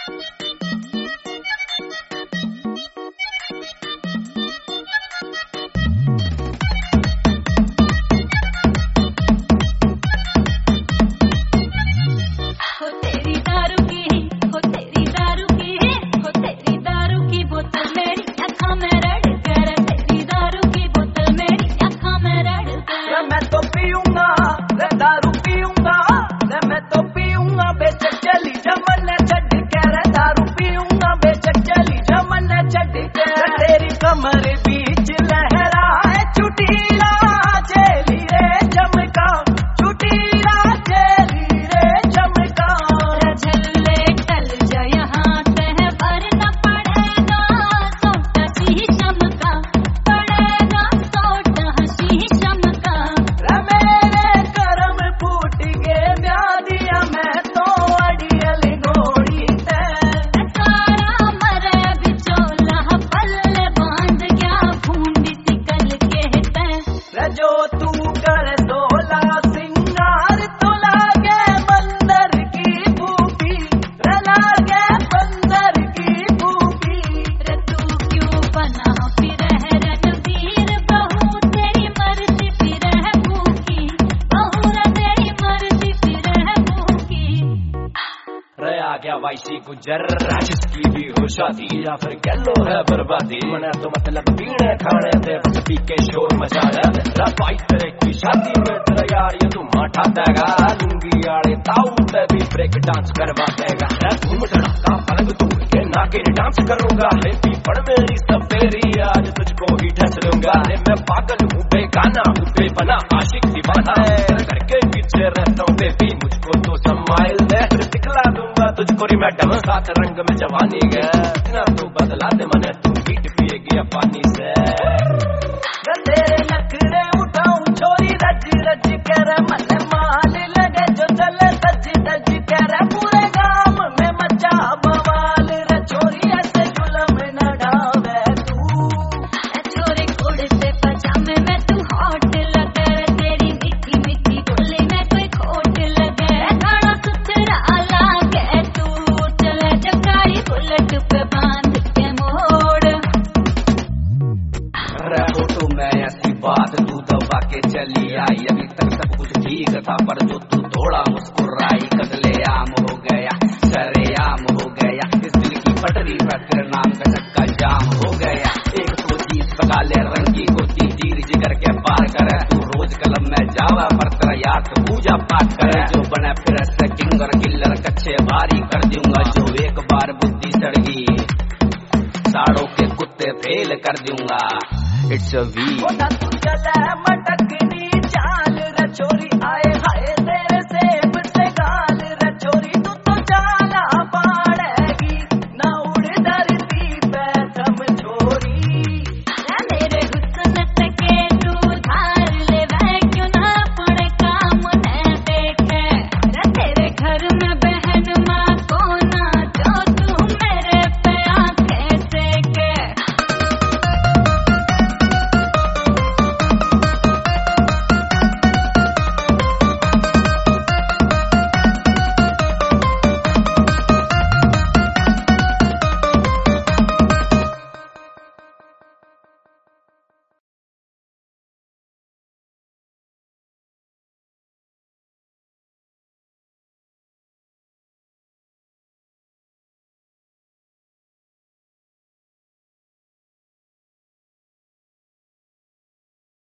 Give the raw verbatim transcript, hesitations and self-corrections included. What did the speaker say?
क्या वाइसी गुजर जिसकी भी हो शादी या फिर कह लो है बर्बादी मना तो मतलब पीने खाने दे बस पी के शोर मचा रहा भाई तेरे की शादी में तेरा यार ये तू माठा देगा लुंगी आड़े ताऊ ते भी ब्रेक डांस करवा देगा घूम धड़का पलंग तू के नाके डांस करूंगा लेती पड़ मेरी सब तेरी आज तुझको ही ढस लूंगा मैं पागल हूँ बेगाना हूँ बेपना आशिक दीवाना करके पीछे रहता हूँ बेबी मुझको तो समाइल दे दिखला दूंगा तुझको री मैडम साथ रंग में जवानी गया इतना तू बदला दे मने तू पीट पिएगी पानी से तेरे नखरे उठाऊं छोरी रज रज कर मन माल लगे जो चले सज सज कर पूरे गांव में मचा बवाल रे छोरी ऐसे जुलम न डावे तू छोरी कोड़ से पजामे में तू हॉट लगे तेरी मीठी मीठी बोली में कोई खोट लगे गाना सुथरा लागे तू चले जगाई बुलेट पे बांध के मोड़ फोटो में ऐसी बात तू दबा के चली आई अभी तक सब कुछ ठीक था पर जो तू थोड़ा मुस्कुराई कतले आम हो गया सरेआम हो गया इस दिल की पटरी पर तेरे नाम का चक्का जाम हो गया एक तो चीज काले रंग की होती तीर जिगर के पार करे तू रोज कलम में जावा पर तेरा यार तो पूजा पाठ करे जो बने फिर से किंग और किल्लर कच्चे भारी कर दूंगा जो एक बार बुद्धि सड़गी साड़ों के कुत्ते फेल कर दूंगा इट्स अ वी तू चले